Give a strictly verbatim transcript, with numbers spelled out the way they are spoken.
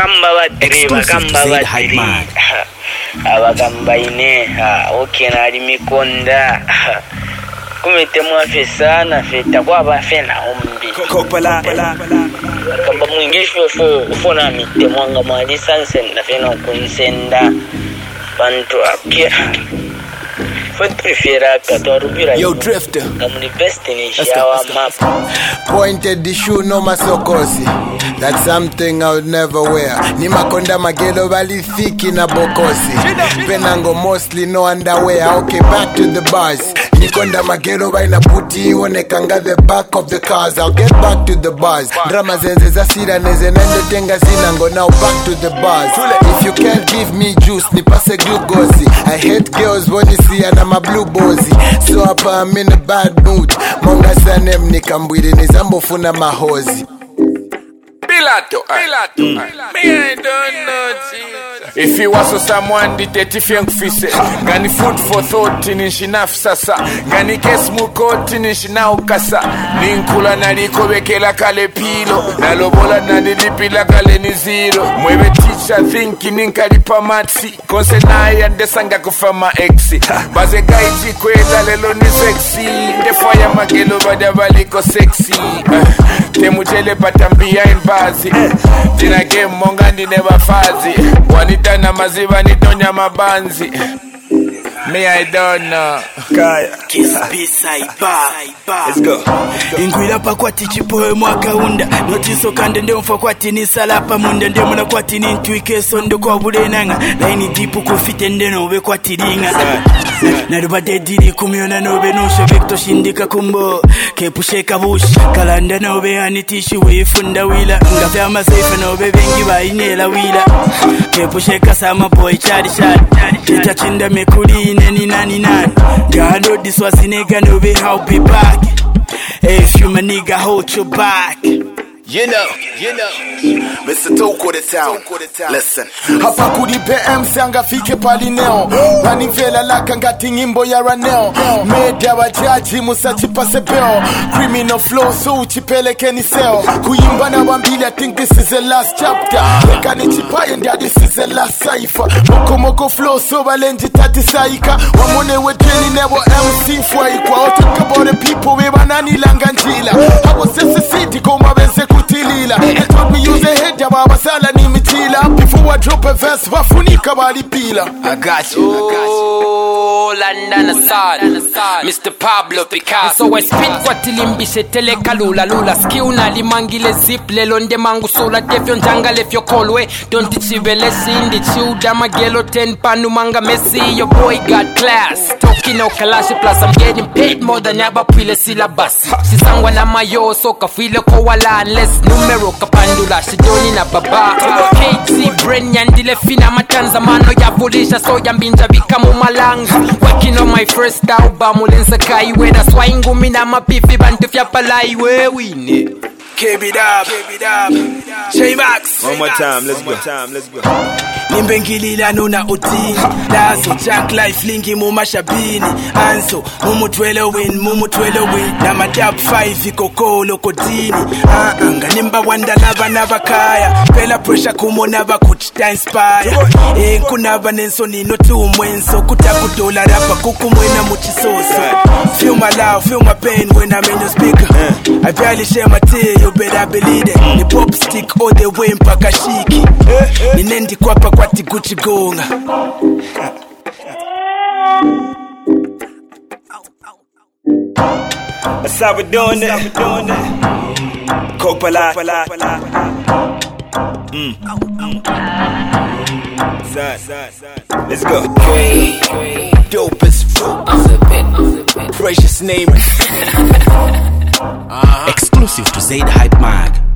bakamba badre bakamba badre abagamba ine okay nali mikonda kumete mwafisana feta kwa bafena ombi kopala kamba mwingisho fo ufona mite mwanga mali sansen na fena kunsenda bantu akia Foot prefiera katorubira Yo drifter I'm the best in shower map Pointed the shoe no masokosi That's something I would never wear Ni makonda magelo bali thiki na bokosi Penango mostly no underwear Okay back to the bars Nikonda magelo baina puti Onekanga the back of the cars I'll get back to the bars Drama zenze za sira neze nende tenga zinango Now back to the bars If you can't give me juice nipase glucose I hate girls when you see and I'm a blue bozy So hapa I'm in a bad mood Monga sanem nikambwiri nizambo funa mahozi Pilato, Pilato, mm. Me I don't know Jesus. If you was someone detective young fise Gani food for thought in shinaf sasa Gani kes mukoti in shinaukasa Ninkula naliko bekela kale pilo Nalobola nadilipila kale ni zero Mwewe teacher thinking ninkalipa matsi Konse nae andesanga kufama exi Baze gaiji kweza lelo ni sexy Ndefaya magelo bada baliko sexy Temujele patambia in bazi Tina game monga ni never fazi Wanita na maziva ni tonya mabanzi Me I don't know Kaya Kiss B-side bar Let's go Ingwila pa kwati chipoe mwaka unda Notiso kande nde mfa kwati ni salapa munda Nde muna kwati ni ntuike sondo kwa bule nanga Laini dipu kufite nde nobe kwati ringa Narubade diri kumiona nobe nusho Vector shindika kumbo Kepusheka bush Kalanda nobe hanitishu wifunda wila Ngafe ama seife nobe vengi wa inela wila Kepusheka sama boy chari chari Tita chinda mekuli neni nani nani God this was a nigga no be how be back If you my nigga hold your back You know, you know Mister Toko the town Listen Hapa kudi P M sanga fike pali neo Wani vela laka ngati ngimbo ya raneo Media wa jaji musa chipase beo Criminal flow so uchipeleke ni seo Kuimba na wambili I think this is the last chapter Weka ni chipaye ndia this is the last cipher Moko moko flow so walenji tati saika Wamone wedeni nebo M C fwaikwa All talk about the people we banani langa njila Hawa sese city koma benze kutilila They told me use a head ya baba sala ni mitila Before I drop a verse wafunika wali pila I got you, I got you London Assad Mister Pablo Picasso So I spit kwa tilimbishe tele kalula lula Ski unalimangile zip lelo nde mangu sola Defyo njanga lefyo kolwe Don't ichivele sindi Chuda magelo ten panu manga Messi Your boy got class Talking no kalashi plus I'm getting paid more than yaba pile syllabus Sisangwa na mayo so kafile kwa wala Unless numero kapandula shidoni na baba K T brain yandile fina matanza Mano ya volisha so yambinja bikamu malanga Working on my first album ulenza kaiwe That's why ngumi na mapifi bantu fya palai we wine Keep it up, keep it up J-Max One more time, let's go time, let's go Nimbengilila nuna uti Lazo, Jack Life, lingi mumashabini Anso, mumu twele win, mumu twele win Na madab five, iko kolo kodini Anga, nimba wanda lava nava kaya Pela pressure kumo nava kuchita inspire Enku nava nenso nino tu mwenso Kutaku dola rapa kuku mwena muchisoso Feel my love, feel my pain when I'm in your speaker I barely share my tear, you better believe it Ni pop stick all the way mpaka shiki Ni nendi kwapa kwati Gucci gonga That's how we doing it Kopala Mm Let's go Dope as fruit Precious name Exclusive to Zaid Hype Mag